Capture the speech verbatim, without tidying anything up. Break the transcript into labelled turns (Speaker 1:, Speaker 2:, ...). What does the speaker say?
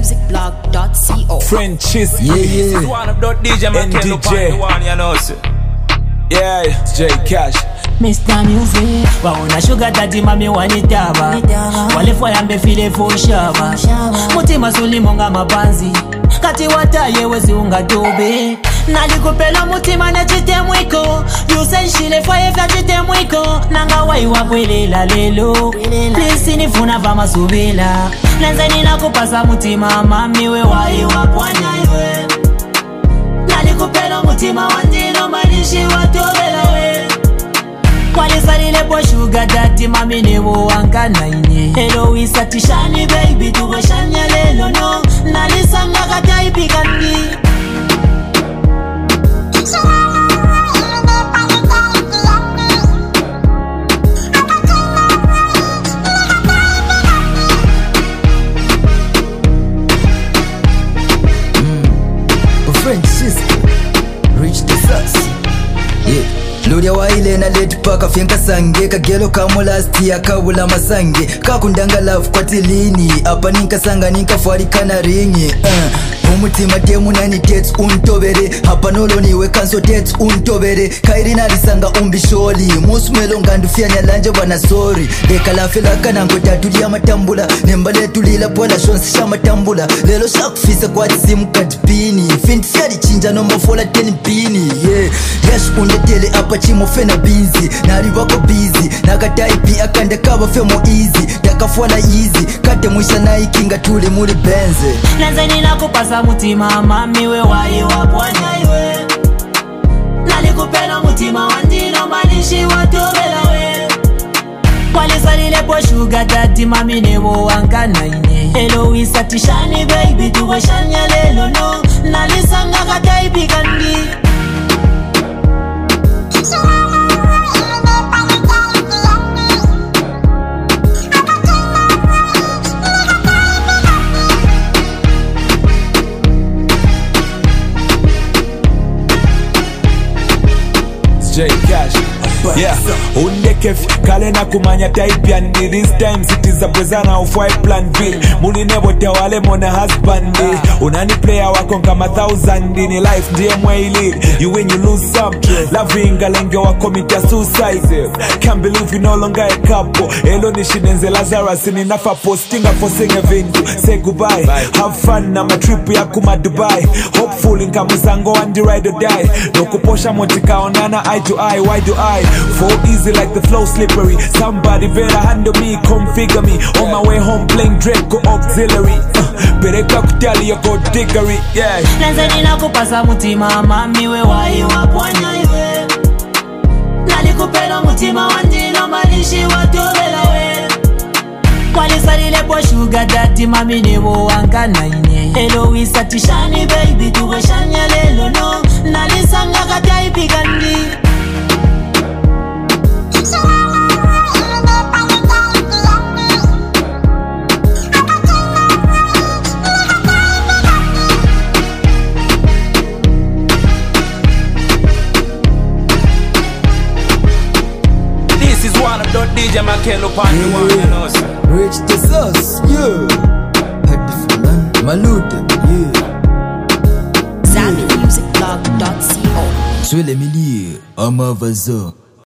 Speaker 1: music blog dot co.
Speaker 2: Frenchies,
Speaker 3: Yeah, yeah.
Speaker 4: This is one of the D J man can look on the one, you know, sir.
Speaker 2: yeah, it's J Cash.
Speaker 5: Mister Music, waona sugar daddy mami wanitaba walefu yambe file fushaba mutima sulimonga mabanzi kati wataye wezi unga dobe nalikupela mutima na chitemwiko yusenshile fwaye vya chitemwiko nanga waiwa kwelela lelo plisi nifuna vama subila nenzeni nakupasa mutima mami we waiwa pwanya iwe nalikupela mutima wandino manishi watobela we kwalisalile po sugar daddy mami newo wankana inye hello isatishani baby tuwe shanya lelo no nalisanga kata ipikandi
Speaker 3: Reach the sauce. Yeah. Lodia waile na late paka finka sange kagelo kamo last year kabula masange kakundanga love kwa tilini apa ninka sanga ninka farika na ringi uh. Umutima demu nani dates untobere hapa nolo niwe kanso dates untobere kairina lisanga umbisholi musumelo ngandufyanya lanje bana sorry deka la fela kana ngotatulia matambula nembale tulila pola shonsi sha matambula lelo shakufisa kwa simu kadpini fin fiari chinja no mofola ten pini yeah yes undetele apa chimo fena busy nari wako busy nakataipi akande kaba femo easy takafwala easy kate mwisha na ikinga tuli muri benze
Speaker 5: nenzeni nakupasa mutima mami we waiwa pwanya iwe nalikupela mutima wandino manishi watobela we kwalisalile po sugar daddy mami newo wankana inye hello isatishani baby tuwe shanya lelo no nalisanga kata ipikandi
Speaker 2: J Cash. Yeah, undekef kale na kumanya type ya ni this time sitiza pwezana of white plan B muni nebo te wale mona husband unani player wako kama thousand in life ndiye mwaili you win you lose some loving galenge wa commit ya suicide can't believe you no longer a couple elo ni shinenze Lazarus ni nafa postinga forcing a vindu say goodbye have fun na matrip ya kuma Dubai hopeful inka muzango and the ride or die no kuposha motika onana eye to eye why do I fall easy like the flow slippery somebody better handle me configure me on my way home playing Draco auxiliary uh, pereka kutali ya gold diggery yeah
Speaker 5: nenzeni nakupasa mutima mami we waiwa pwanya iwe nalikupela mutima wandino manishi watobela we kwalisalile po sugar daddy mami newo wankana inye hello isatishani baby tuwe shanya lelo no nalisanga kata ipikandi
Speaker 4: D J man can look on the one, you know, sir.
Speaker 3: Reach the sauce, yeah. Hadifulan, Maluda, yeah.
Speaker 1: Zami music blog dot co.
Speaker 3: Swile milie, amavazo.